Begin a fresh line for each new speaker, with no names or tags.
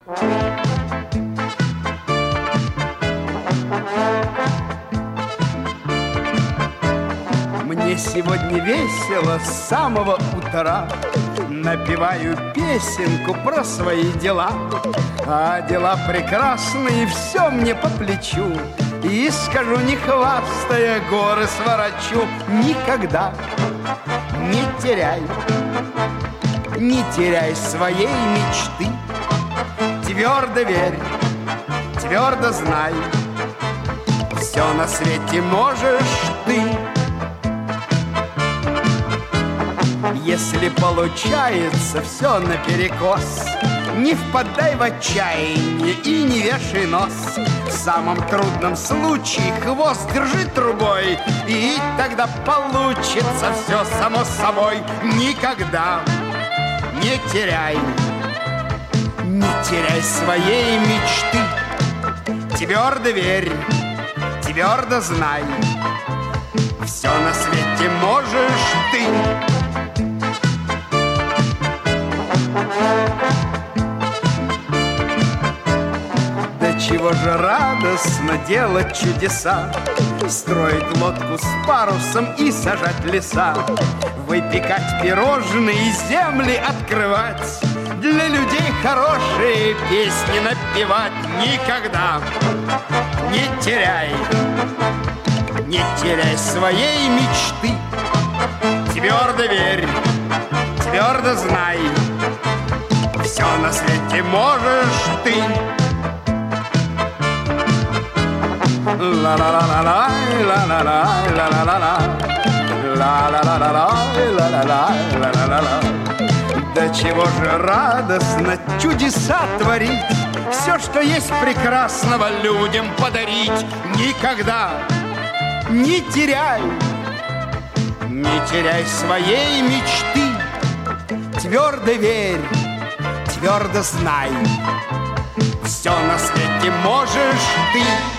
Мне сегодня весело с самого утра. Напеваю песенку про свои дела. А дела прекрасные, все мне по плечу. И скажу, не хвастая, горы сворочу. Никогда не теряй своей мечты. Твердо верь, твердо знай, все на свете можешь ты. Если получается все наперекос, не впадай в отчаяние и не вешай нос. В самом трудном случае хвост держи трубой, и тогда получится все само собой. Никогда не теряй своей мечты. Твердо верь, твердо знай, все на свете можешь ты. Да чего же радостно делать чудеса, строить лодку с парусом и сажать леса, выпекать пирожные, земли открывать, для людей хорошие песни напевать. Никогда не теряй своей мечты. Твердо верь, твердо знай, все на свете можешь ты. Ла-ла-ла-ла-ла, ла-ла-ла, ла-ла-ла-ла, ла-ла-ла-ла-ла, ла-ла-ла-ла. Да чего же радостно чудеса творить, все, что есть прекрасного, людям подарить. Никогда не теряй своей мечты. Твердо верь, твердо знай, все на свете можешь ты.